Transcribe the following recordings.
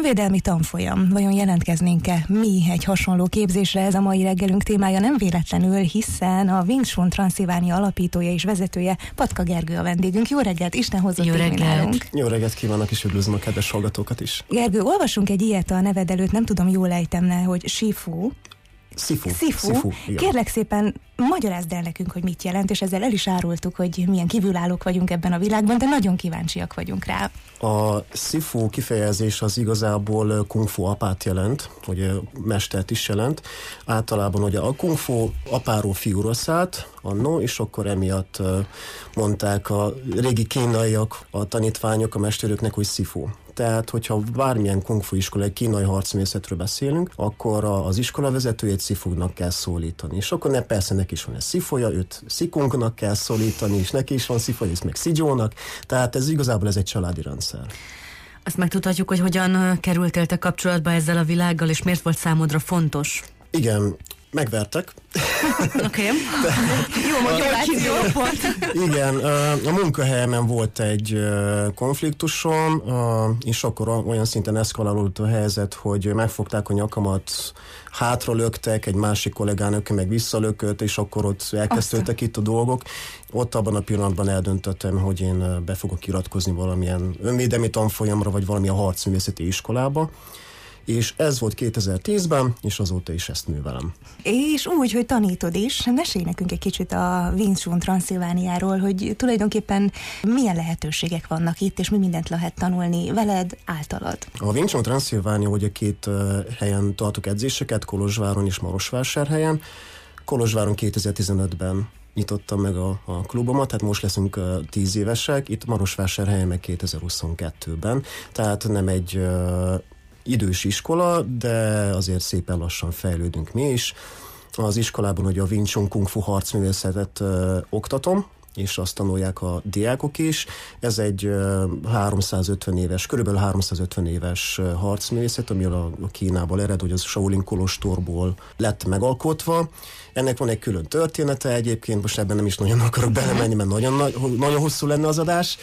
Önvédelmi tanfolyam. Vajon jelentkeznénk-e mi egy hasonló képzésre? Ez a mai reggelünk témája nem véletlenül, hiszen a Wing Chun Transzilvánia alapítója és vezetője, Patka Gergő a vendégünk. Jó reggelt, Isten hozott itt nálunk. Jó reggelt kívánok, és üdvözlöm a kedves hallgatókat is. Gergő, olvasunk egy ilyet a neved előtt, nem tudom, jól ejtem-e, hogy Sifu. Sifu. Kérlek szépen, magyarázd el nekünk, hogy mit jelent, és ezzel el is árultuk, hogy milyen kívülállók vagyunk ebben a világban, de nagyon kíváncsiak vagyunk rá. A Sifu kifejezés az igazából kung fu apát jelent, hogy mestert is jelent. Általában ugye a kung fu apáról fiúra szállt annó, és akkor emiatt mondták a régi kínaiak, a tanítványok a mesterőknek, hogy Sifu. Tehát, hogyha bármilyen kung fu iskola, egy kínai harcművészetről beszélünk, akkor az iskola vezetőjét Sifugnak kell szólítani. És akkor persze neki is van egy Sifoja, őt Sikungnak kell szólítani, és neki is van Sifoja, és meg Sijónak. Tehát ez igazából egy családi rendszer. Azt megtudhatjuk, hogy hogyan kerültél te kapcsolatba ezzel a világgal, és miért volt számodra fontos? Igen, megvertek. Oké. Jó motiváció volt. Igen, a munkahelyemen volt egy konfliktusom, és akkor olyan szinten eszkalálódott a helyzet, hogy megfogták a nyakamat, hátra löktek, egy másik kollégának meg visszalökött, és akkor ott elkezdődtek itt a dolgok. Ott abban a pillanatban eldöntöttem, hogy én be fogok iratkozni valamilyen önvédelmi tanfolyamra, vagy valamilyen harcművészeti iskolába. És ez volt 2010-ben, és azóta is ezt művelem. És úgy, hogy tanítod is, mesélj nekünk egy kicsit a Wing Chun Transzilvániáról, hogy tulajdonképpen milyen lehetőségek vannak itt, és mi mindent lehet tanulni veled, általad. A Wing Chun Transzilvánia ugye két helyen tartok edzéseket, Kolozsváron és Marosvásárhelyen. Kolozsváron 2015-ben nyitottam meg a klubomat, tehát most leszünk 10 évesek, itt Marosvásárhelyen meg 2022-ben, tehát nem egy idős iskola, de azért szépen lassan fejlődünk mi is. Az iskolában ugye a Wing Chun Kung Fu harcművészetet oktatom, és azt tanulják a diákok is. Ez egy 350 éves, körülbelül 350 éves harcművészet, ami a Kínából ered, hogy az Shaolin kolostorból lett megalkotva. Ennek van egy külön története egyébként, most ebben nem is nagyon akarok belemenni, mert nagyon hosszú lenne az adás.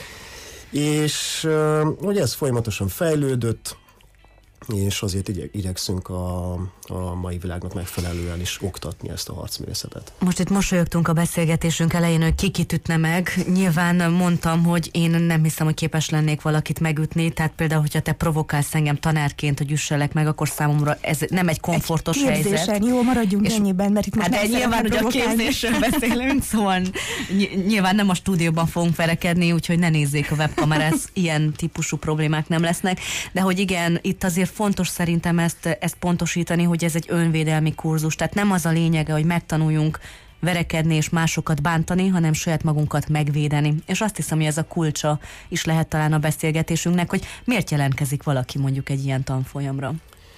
És ugye ez folyamatosan fejlődött, és azért igyekszünk a mai világnak megfelelően is oktatni ezt a harcművészetet. Most itt mosolyogtunk a beszélgetésünk elején, hogy ki ütne meg. Nyilván mondtam, hogy én nem hiszem, hogy képes lennék valakit megütni, tehát például, hogyha te provokálsz engem tanárként, hogy üsselek meg, akkor számomra ez nem egy komfortos helyzet. Jó, maradjunk ennyiben, mert itt most hát nyilván, hogy a képzésről beszélünk, szóval nyilván nem a stúdióban fogunk verekedni, úgyhogy ne nézzék a webkamerát, ilyen típusú problémák nem lesznek, de hogy igen, itt azért fontos szerintem ezt pontosítani, hogy ez egy önvédelmi kurzus, tehát nem az a lényege, hogy megtanuljunk verekedni és másokat bántani, hanem saját magunkat megvédeni. És azt hiszem, hogy ez a kulcsa is lehet talán a beszélgetésünknek, hogy miért jelentkezik valaki mondjuk egy ilyen tanfolyamra.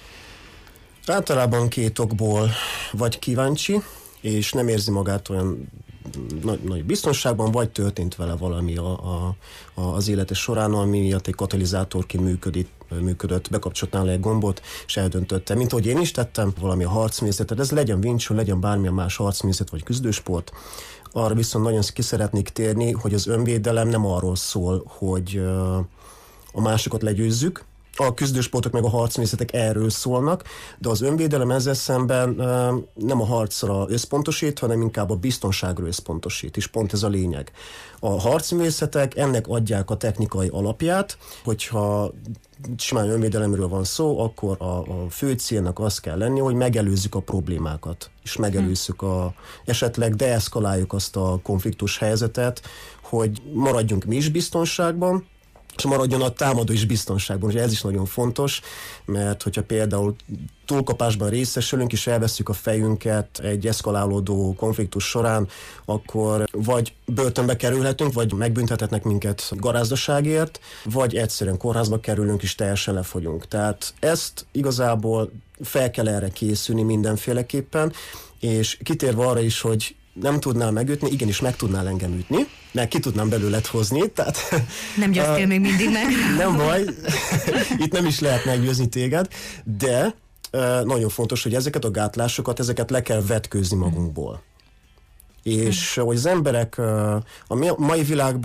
Általában két okból vagy kíváncsi, és nem érzi magát olyan nagy biztonságban, vagy történt vele valami az élete során, ami miatt egy katalizátorként működött, bekapcsolt nála egy gombot, és eldöntötte, mint ahogy én is tettem, valami a harcművészet, ez legyen Wing Chun, legyen bármilyen más harcművészet vagy küzdősport. Arra viszont nagyon ki szeretnék térni, hogy az önvédelem nem arról szól, hogy a másikat legyőzzük. A küzdősportok meg a harcművészetek erről szólnak, de az önvédelem ezzel szemben nem a harcra összpontosít, hanem inkább a biztonságra összpontosít, és pont ez a lényeg. A harcművészetek ennek adják a technikai alapját, hogyha simán önvédelemről van szó, akkor a fő célnak az kell lenni, hogy megelőzzük a problémákat, és megelőzzük esetleg deeszkaláljuk azt a konfliktus helyzetet, hogy maradjunk mi is biztonságban, és maradjon a támadó is biztonságban. Ugye ez is nagyon fontos, mert hogyha például túlkapásban részesülünk, és elveszük a fejünket egy eszkalálódó konfliktus során, akkor vagy börtönbe kerülhetünk, vagy megbüntethetnek minket garázdaságért, vagy egyszerűen kórházba kerülünk, és teljesen lefogyunk. Tehát ezt igazából fel kell erre készülni mindenféleképpen, és kitérve arra is, hogy nem tudnál megütni, igenis meg tudnál engem ütni, mert ki tudnám belőled hozni, tehát... Nem győztél még mindig meg. Nem baj, itt nem is lehet meggyőzni téged, de nagyon fontos, hogy ezeket a gátlásokat, ezeket le kell vetkőzni magunkból. És hogy az emberek a mai világban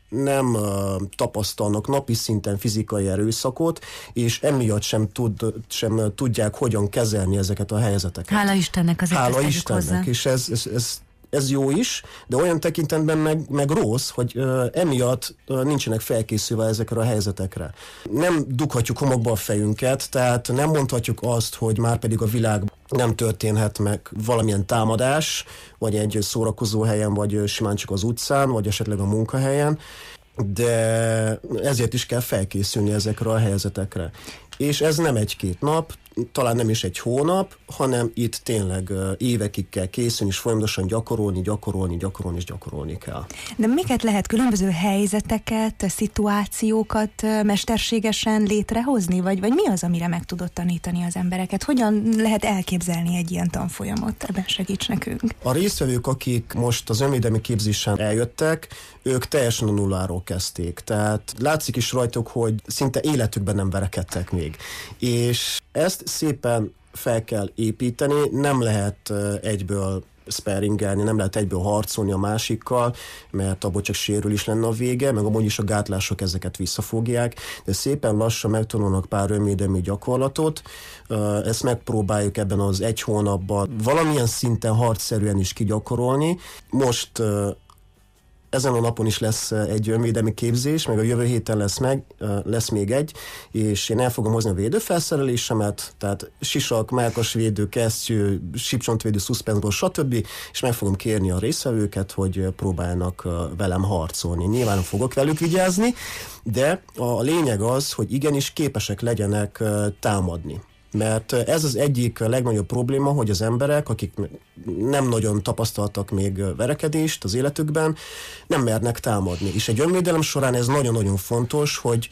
nem tapasztalnak napi szinten fizikai erőszakot, és emiatt sem tudják, hogyan kezelni ezeket a helyzeteket. Hála Istennek azért. Hála Istennek, és ez jó is, de olyan tekintetben meg rossz, hogy emiatt nincsenek felkészülve ezekre a helyzetekre. Nem dughatjuk homokba a fejünket, tehát nem mondhatjuk azt, hogy már pedig a világban nem történhet meg valamilyen támadás, vagy egy szórakozó helyen, vagy simán csak az utcán, vagy esetleg a munkahelyen, de ezért is kell felkészülni ezekre a helyzetekre. És ez nem 1-2 nap, talán nem is 1 hónap, hanem itt tényleg évekig kell készülni, és folyamatosan gyakorolni kell. De miket lehet, különböző helyzeteket, szituációkat mesterségesen létrehozni? Vagy mi az, amire meg tudod tanítani az embereket? Hogyan lehet elképzelni egy ilyen tanfolyamot? Ebben segíts nekünk. A résztvevők, akik most az önvédelmi képzésen eljöttek, ők teljesen a nulláról kezdték. Tehát látszik is rajtuk, hogy szinte életükben nem verekedtek még. És ezt szépen fel kell építeni, nem lehet egyből sparingelni, nem lehet egyből harcolni a másikkal, mert abból csak sérülés lenne a vége, meg amúgy is a gátlások ezeket visszafogják, de szépen lassan megtanulnak pár önvédelmi gyakorlatot, ezt megpróbáljuk ebben az 1 hónapban valamilyen szinten harcszerűen is kigyakorolni. Most ezen a napon is lesz egy önvédelmi képzés, meg a jövő héten lesz még egy, és én el fogom hozni a védőfelszerelésemet, tehát sisak, mellkasvédő, kesztyű, sípcsontvédő, szuszpenzor, stb. És meg fogom kérni a résztvevőket, hogy próbáljanak velem harcolni. Nyilván fogok velük vigyázni, de a lényeg az, hogy igenis képesek legyenek támadni. Mert ez az egyik legnagyobb probléma, hogy az emberek, akik nem nagyon tapasztaltak még verekedést az életükben, nem mernek támadni. És egy önvédelem során ez nagyon-nagyon fontos, hogy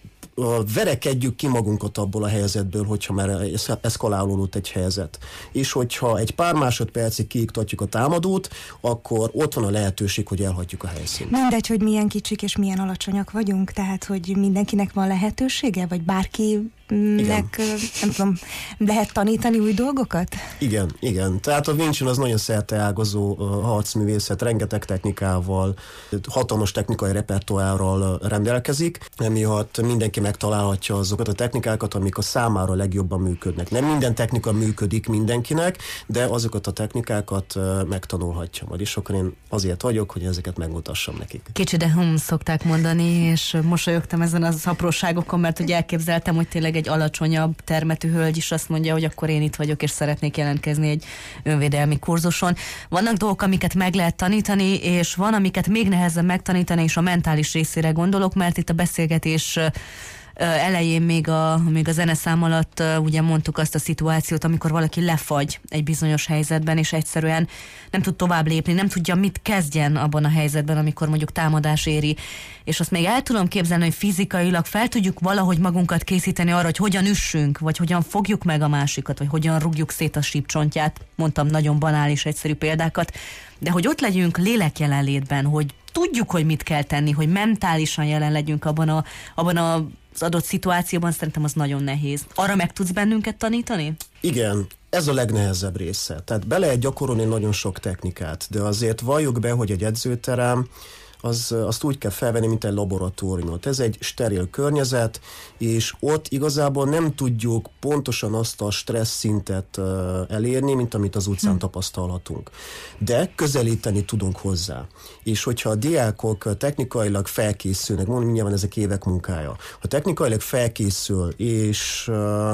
verekedjük ki magunkat abból a helyzetből, hogyha már eszkalálódott egy helyzet. És hogyha egy pár másodpercig kiiktatjuk a támadót, akkor ott van a lehetőség, hogy elhagyjuk a helyszínt. Mindegy, hogy milyen kicsik és milyen alacsonyak vagyunk, tehát hogy mindenkinek van lehetősége, vagy bárkinek, nem tudom, lehet tanítani új dolgokat? Igen. Tehát a Wing Chun az nagyon szerteágazó harcművészet, rengeteg technikával, hatalmas technikai repertoárral rendelkezik, emiatt mindenki megtalálhatja azokat a technikákat, amik a számára legjobban működnek. Nem minden technika működik mindenkinek, de azokat a technikákat megtanulhatja. És akkor én azért vagyok, hogy ezeket megmutassam nekik. Kicsi, de szokták mondani, és mosolyogtam ezen az apróságokon, mert hogy elképzeltem, hogy tényleg egy alacsonyabb termetű hölgy is azt mondja, hogy akkor én itt vagyok, és szeretnék jelentkezni egy önvédelmi kurzuson. Vannak dolgok, amiket meg lehet tanítani, és van, amiket még nehezebb megtanítani, és a mentális részére gondolok, mert itt a beszélgetés elején még a zeneszám alatt ugye mondtuk azt a szituációt, amikor valaki lefagy egy bizonyos helyzetben, és egyszerűen nem tud tovább lépni, nem tudja, mit kezdjen abban a helyzetben, amikor mondjuk támadás éri. És azt még el tudom képzelni, hogy fizikailag fel tudjuk valahogy magunkat készíteni arra, hogy hogyan üssünk, vagy hogyan fogjuk meg a másikat, vagy hogyan rúgjuk szét a sípcsontját. Mondtam nagyon banális, egyszerű példákat, de hogy ott legyünk lélek jelenlétben, hogy tudjuk, hogy mit kell tenni, hogy mentálisan jelen legyünk abban az adott szituációban, szerintem az nagyon nehéz. Arra meg tudsz bennünket tanítani? Igen, ez a legnehezebb része. Tehát be lehet gyakorolni nagyon sok technikát, de azért valljuk be, hogy egy edzőterem, azt úgy kell felvenni, mint egy laboratóriumot. Ez egy steril környezet, és ott igazából nem tudjuk pontosan azt a stressz szintet elérni, mint amit az utcán tapasztalhatunk. De közelíteni tudunk hozzá. És hogyha a diákok technikailag felkészülnek, mondom, nyilván ezek évek munkája, ha technikailag felkészül, és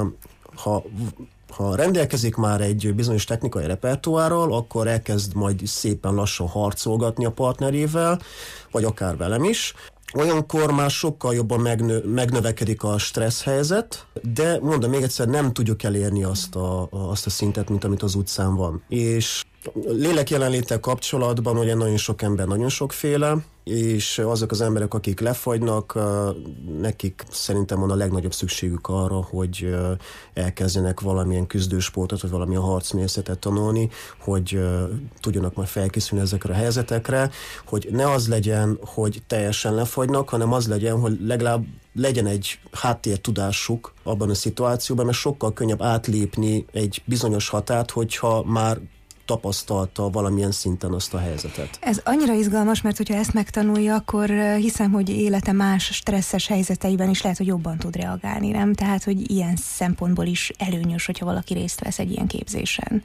ha rendelkezik már egy bizonyos technikai repertoárral, akkor elkezd majd szépen lassan harcolgatni a partnerével, vagy akár velem is. Olyankor már sokkal jobban megnövekedik a stressz helyzet, de mondom még egyszer, nem tudjuk elérni azt a szintet, mint amit az utcán van. És lélek jelenléttel kapcsolatban ugye nagyon sok ember, nagyon sokféle, és azok az emberek, akik lefagynak, nekik szerintem van a legnagyobb szükségük arra, hogy elkezdjenek valamilyen küzdősportot, vagy valamilyen harcművészetet tanulni, hogy tudjanak majd felkészülni ezekre a helyzetekre, hogy ne az legyen, hogy teljesen lefagynak, hanem az legyen, hogy legalább legyen egy háttértudásuk abban a szituációban, mert sokkal könnyebb átlépni egy bizonyos határt, hogyha már tapasztalta valamilyen szinten azt a helyzetet. Ez annyira izgalmas, mert hogyha ezt megtanulja, akkor hiszem, hogy élete más stresszes helyzeteiben is lehet, hogy jobban tud reagálni, nem? Tehát, hogy ilyen szempontból is előnyös, hogyha valaki részt vesz egy ilyen képzésen.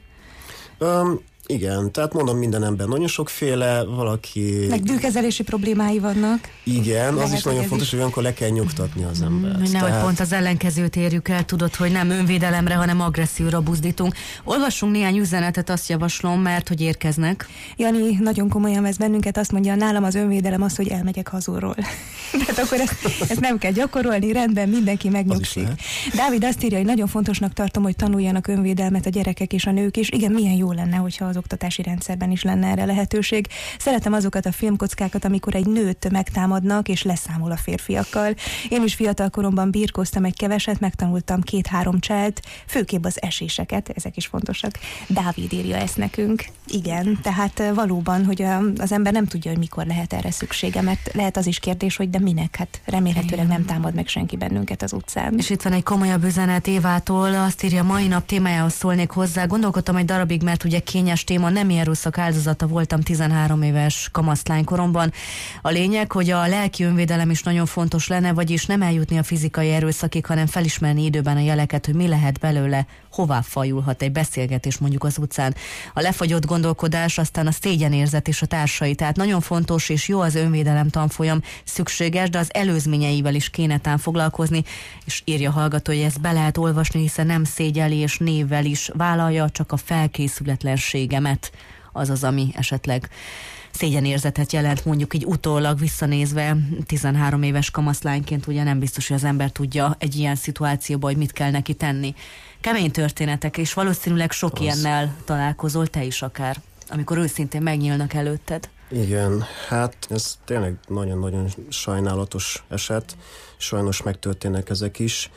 Igen, tehát mondom, minden ember nagyon sokféle, valaki... Meg bűkezelési problémái vannak. Igen, az is nagyon fontos, hogy olyankor le kell nyugtatni az embert. Nehogy pont az ellenkezőt érjük el, tudod, hogy nem önvédelemre, hanem agresszióra buzdítunk. Olvassunk néhány üzenetet, azt javaslom, mert hogy érkeznek. Jani nagyon komolyan vesz bennünket, azt mondja, nálam az önvédelem az, hogy elmegyek hazulról. Tehát akkor ezt nem kell gyakorolni, rendben, mindenki megnyugszik. Dávid azt írja, hogy nagyon fontosnak tartom, hogy tanuljanak önvédelmet a gyerekek és a nők is. Igen, milyen jó lenne, hogyha az oktatási rendszerben is lenne erre lehetőség. Szeretem azokat a filmkockákat, amikor egy nőt megtámadnak és leszámol a férfiakkal. Én is fiatal koromban birkóztam egy keveset, megtanultam 2-3 cselt, főképp az eséseket, ezek is fontosak. Dávid írja ezt nekünk. Igen, tehát valóban, hogy az ember nem tudja, hogy mikor lehet erre szüksége, mert lehet az is kérdés, hogy de minek? Hát remélhetőleg nem támad meg senki bennünket az utcán. És itt van egy komolyabb üzenet Évától, azt írja, mai nap témájához szólnék hozzá. Gondolkodtam egy darabig, mert ugye kényes téma, nem erőszak áldozata voltam 13 éves kamaszlány koromban. A lényeg, hogy a lelki önvédelem is nagyon fontos lenne, vagyis nem eljutni a fizikai erőszakig, hanem felismerni időben a jeleket, hogy mi lehet belőle, hová fajulhat egy beszélgetés mondjuk az utcán. A lefagyott gondolkodás, aztán a szégyenérzet és a társai. Tehát nagyon fontos és jó az önvédelem tanfolyam, szükséges, de az előzményeivel is kéne tán foglalkozni, és írja hallgató, hogy ezt be lehet olvasni, hiszen nem szégyeli és névvel is vállalja, csak a felkészületlenségemet, azaz, ami esetleg szégyenérzetet jelent, mondjuk így utólag visszanézve 13 éves kamaszlányként, ugye nem biztos, hogy az ember tudja egy ilyen szituációban, hogy mit kell neki tenni. Kemény történetek, és valószínűleg sok ilyennel találkozol, te is akár, amikor őszintén megnyílnak előtted. Igen, hát ez tényleg nagyon-nagyon sajnálatos eset, sajnos megtörténnek ezek is,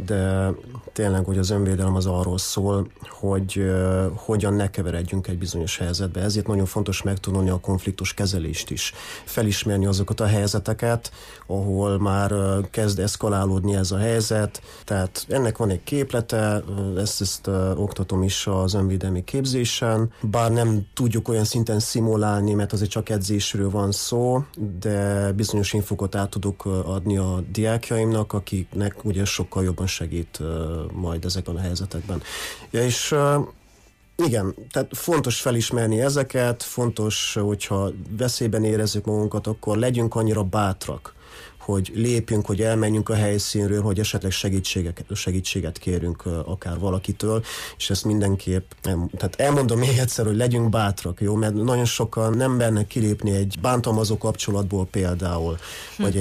de tényleg, hogy az önvédelem az arról szól, hogy hogyan ne keveredjünk egy bizonyos helyzetbe. Ezért nagyon fontos megtanulni a konfliktus kezelést is. Felismerni azokat a helyzeteket, ahol már kezd eszkalálódni ez a helyzet. Tehát ennek van egy képlete, ezt oktatom is az önvédelmi képzésen. Bár nem tudjuk olyan szinten szimulálni, mert azért csak edzésről van szó, de bizonyos infokat át tudok adni a diákjaimnak, akiknek ugye sokkal jobban segít majd ezekben a helyzetekben. Ja, és igen, tehát fontos felismerni ezeket, fontos, hogyha veszélyben érezzük magunkat, akkor legyünk annyira bátrak, hogy lépjünk, hogy elmenjünk a helyszínről, hogy esetleg segítséget kérünk akár valakitől, és ezt mindenképp, tehát elmondom még egyszer, hogy legyünk bátrak, jó? Mert nagyon sokan nem mernek kilépni egy bántalmazó kapcsolatból például, vagy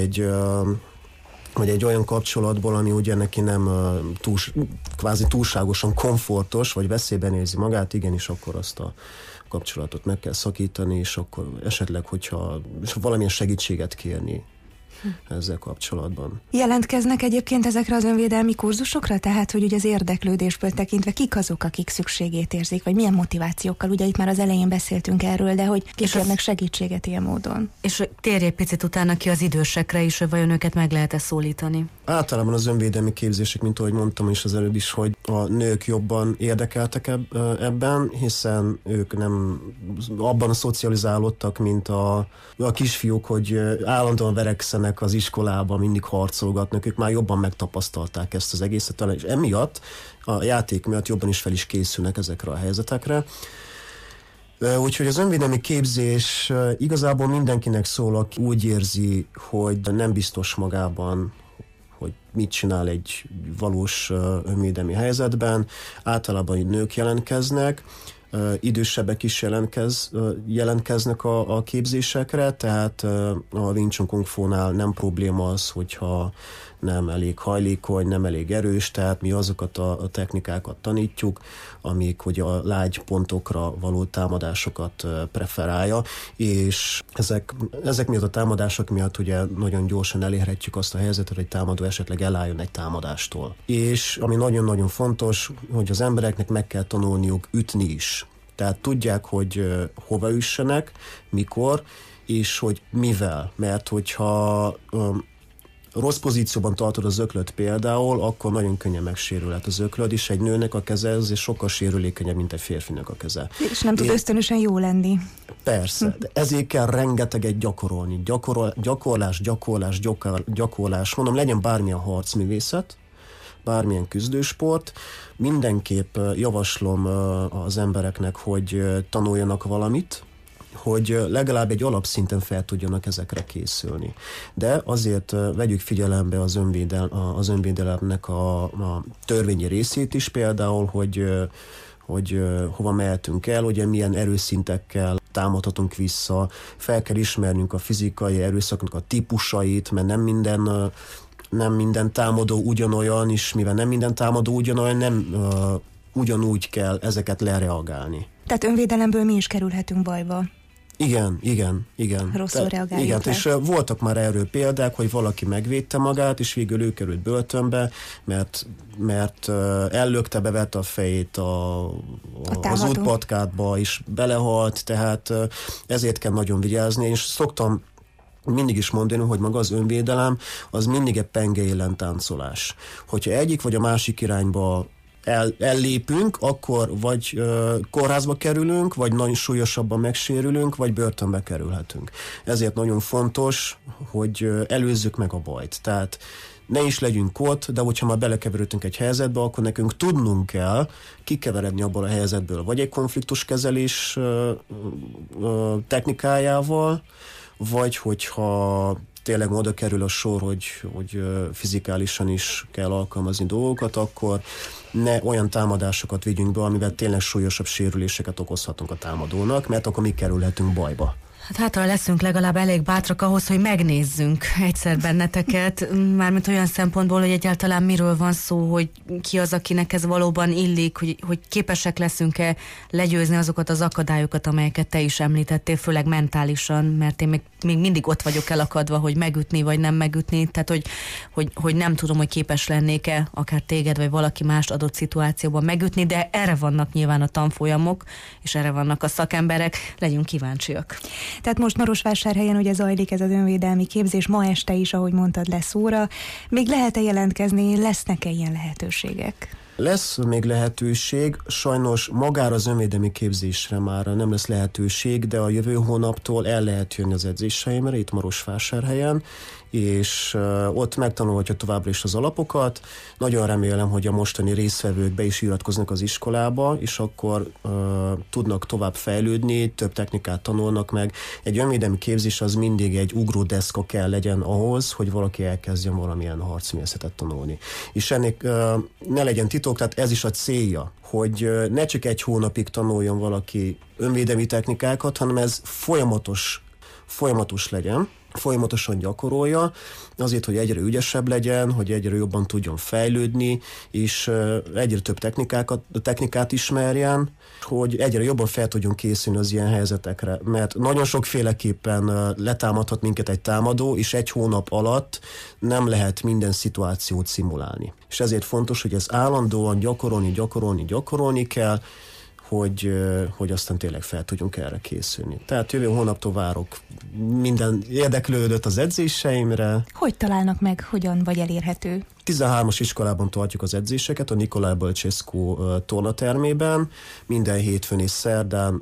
egy olyan kapcsolatból, ami ugye neki nem kvázi túlságosan komfortos, vagy veszélyben érzi magát, igenis akkor azt a kapcsolatot meg kell szakítani, és akkor esetleg, hogyha valamilyen segítséget kérni ezzel kapcsolatban. Jelentkeznek egyébként ezekre az önvédelmi kurzusokra? Tehát, hogy ugye az érdeklődésből tekintve kik azok, akik szükségét érzik, vagy milyen motivációkkal? Ugye itt már az elején beszéltünk erről, de hogy kérnek segítséget ilyen módon. És térj egy picit utána ki az idősekre is, hogy vajon őket meg lehet-e szólítani? Általában az önvédelmi képzések, mint ahogy mondtam is az előbb is, hogy a nők jobban érdekeltek ebben, hiszen ők nem abban szocializálódtak, mint a kisfiúk, hogy állandóan verekszenek az iskolában, mindig harcolgatnak, ők már jobban megtapasztalták ezt az egészet, és emiatt a játék miatt jobban is fel is készülnek ezekre a helyzetekre. Úgyhogy az önvédelmi képzés igazából mindenkinek szól, aki úgy érzi, hogy nem biztos magában, hogy mit csinál egy valós önvédelmi helyzetben. Általában nők jelentkeznek, idősebbek is jelentkeznek a képzésekre, tehát a Wing Chun Kung Fu-nál nem probléma az, hogyha nem elég hajlékony, nem elég erős, tehát mi azokat a technikákat tanítjuk, amik ugye a lágy pontokra való támadásokat preferálja, és ezek miatt a támadások miatt ugye nagyon gyorsan elérhetjük azt a helyzetet, hogy egy támadó esetleg elálljon egy támadástól. És ami nagyon-nagyon fontos, hogy az embereknek meg kell tanulniuk ütni is. Tehát tudják, hogy hova üssenek, mikor, és hogy mivel. Mert hogyha rossz pozícióban tartod az öklöt például, akkor nagyon könnyen megsérülhet az öklöd, és egy nőnek a keze azért sokkal sérülékenyebb, mint egy férfinek a keze. És nem tud ösztönösen jó lenni. Persze, de ezért kell rengeteget gyakorolni. Gyakorlás. Mondom, legyen bármilyen harcművészet, bármilyen küzdősport, mindenképp javaslom az embereknek, hogy tanuljanak valamit, hogy legalább egy alapszinten fel tudjanak ezekre készülni. De azért vegyük figyelembe az önvédelemnek a törvényi részét is, például, hogy hova mehetünk el, ugye milyen erőszintekkel támadhatunk vissza, fel kell ismernünk a fizikai erőszaknak a típusait, mert nem minden támadó ugyanolyan, és mivel nem minden támadó ugyanolyan, nem ugyanúgy kell ezeket lereagálni. Tehát önvédelemből mi is kerülhetünk bajba. Igen. Rosszul reagáljuk. Igen, és voltak már erről példák, hogy valaki megvédte magát, és végül ő került börtönbe, mert ellökte, bevette a fejét az útpatkádba, és belehalt, tehát ezért kell nagyon vigyázni, és szoktam mindig is mondani, hogy maga az önvédelem, az mindig egy penge ellentáncolás. Hogyha egyik vagy a másik irányba ellépünk, akkor vagy kórházba kerülünk, vagy nagyon súlyosabban megsérülünk, vagy börtönbe kerülhetünk. Ezért nagyon fontos, hogy előzzük meg a bajt. Tehát ne is legyünk ott, de hogyha már belekeverültünk egy helyzetbe, akkor nekünk tudnunk kell kikeveredni abból a helyzetből, vagy egy konfliktuskezelés technikájával, vagy hogyha tényleg oda kerül a sor, hogy fizikálisan is kell alkalmazni dolgokat, akkor ne olyan támadásokat vigyünk be, amivel tényleg súlyosabb sérüléseket okozhatunk a támadónak, mert akkor mi kerülhetünk bajba. Hát ha leszünk legalább elég bátrak ahhoz, hogy megnézzünk egyszer benneteket, mármint olyan szempontból, hogy egyáltalán miről van szó, hogy ki az, akinek ez valóban illik, hogy képesek leszünk-e legyőzni azokat az akadályokat, amelyeket te is említettél, főleg mentálisan, mert én még mindig ott vagyok elakadva, hogy megütni vagy nem megütni, tehát hogy nem tudom, hogy képes lennék-e akár téged vagy valaki mást adott szituációban megütni, de erre vannak nyilván a tanfolyamok, és erre vannak a szakemberek, legyünk kíváncsiak. Tehát most Marosvásárhelyen ugye zajlik ez az önvédelmi képzés, ma este is, ahogy mondtad, lesz óra. Még lehet-e jelentkezni, lesznek-e ilyen lehetőségek? Lesz még lehetőség, sajnos magára az önvédelmi képzésre már nem lesz lehetőség, de a jövő hónaptól el lehet jönni az edzéseimre, itt Marosvásárhelyen, és ott megtanulhatja továbbra is az alapokat. Nagyon remélem, hogy a mostani résztvevők be is iratkoznak az iskolába, és akkor tudnak tovább fejlődni, több technikát tanulnak meg. Egy önvédelmi képzés az mindig egy ugródeszka kell legyen ahhoz, hogy valaki elkezdjen valamilyen harcművészetet tanulni. És ennek ne legyen titok, tehát ez is a célja, hogy ne csak egy hónapig tanuljon valaki önvédelmi technikákat, hanem ez folyamatos legyen, folyamatosan gyakorolja, azért, hogy egyre ügyesebb legyen, hogy egyre jobban tudjon fejlődni, és egyre több technikát ismerjen, hogy egyre jobban fel tudjon készülni az ilyen helyzetekre. Mert nagyon sokféleképpen letámadhat minket egy támadó, és egy hónap alatt nem lehet minden szituációt szimulálni. És ezért fontos, hogy ez állandóan gyakorolni kell, hogy aztán tényleg fel tudjunk erre készülni. Tehát jövő hónaptól várok minden érdeklődött az edzéseimre. Hogy találnak meg, hogyan vagy elérhető? 13-as iskolában tartjuk az edzéseket, a Nicolae Bălcescu tornatermében, minden hétfőn és szerdán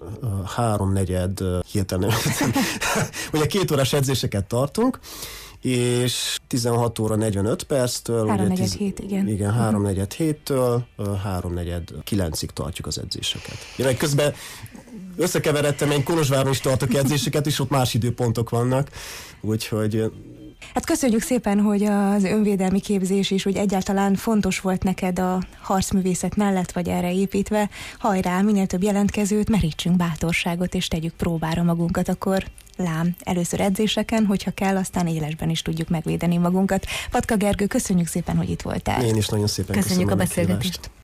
3-4 hirtelen, ugye 2 órás edzéseket tartunk, és 16 óra 45 perctől 3-4-7, igen. Igen, 3-4-7-től 3-4-9-ig tartjuk az edzéseket. Én közben összekeveredtem, én Kolozsváron is tartok edzéseket, és ott más időpontok vannak, úgyhogy... Hát köszönjük szépen, hogy az önvédelmi képzés is úgy egyáltalán fontos volt neked a harcművészet mellett, vagy erre építve. Hajrá, minél több jelentkezőt, merítsünk bátorságot, és tegyük próbára magunkat, akkor lám, először edzéseken, hogyha kell, aztán élesben is tudjuk megvédeni magunkat. Patka Gergő, köszönjük szépen, hogy itt voltál. Én is nagyon szépen köszönjük a beszélgetést.